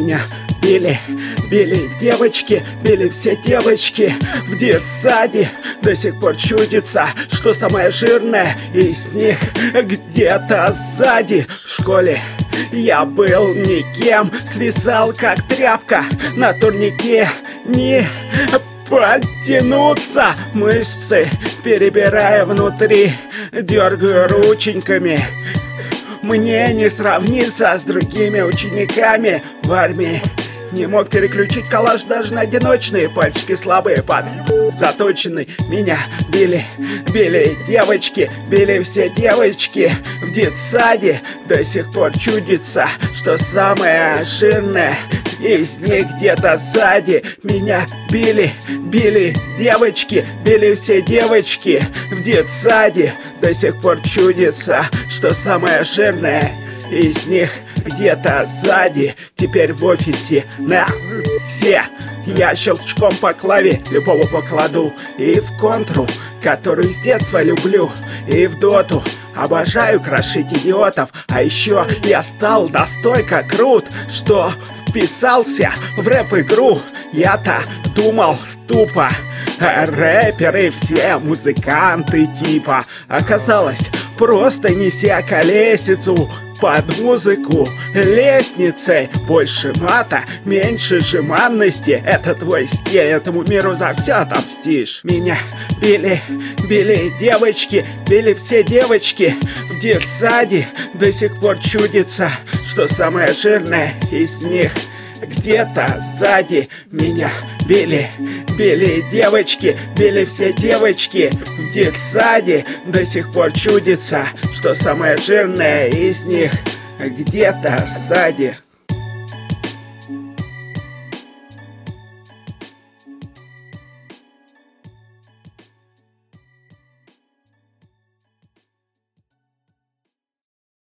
Меня били девочки, били все девочки в детсаде. До сих пор чудится, что самое жирное из них где-то сзади. В школе я был никем, свисал как тряпка на турнике. Не подтянуться, мышцы перебирая внутри, дергаю рученьками. Мне не сравниться с другими учениками в армии. Не мог переключить коллаж даже на одиночные пальчики слабые, заточенный. Меня били девочки, били все девочки в детсаде. До сих пор чудится, что самое жирное из них где-то сзади. Меня били девочки, били все девочки в детсаде. До сих пор чудится, что самое жирное из них где-то сзади. Теперь в офисе на все я щелчком по клаве любого покладу. И в контру, которую с детства люблю, и в доту обожаю крошить идиотов. А еще я стал настолько крут, что вписался в рэп-игру. Я-то думал тупо, рэперы все музыканты типа. Оказалось, просто неся колесицу под музыку лестницей. Больше мата, меньше жеманности. Это твой стиль, этому миру за все отомстишь. Меня били девочки, били все девочки в детсаде. До сих пор чудится, что самое жирное из них где-то сзади. Меня били девочки, били все девочки в детсаде. До сих пор чудится, что самое жирное из них где-то сзади.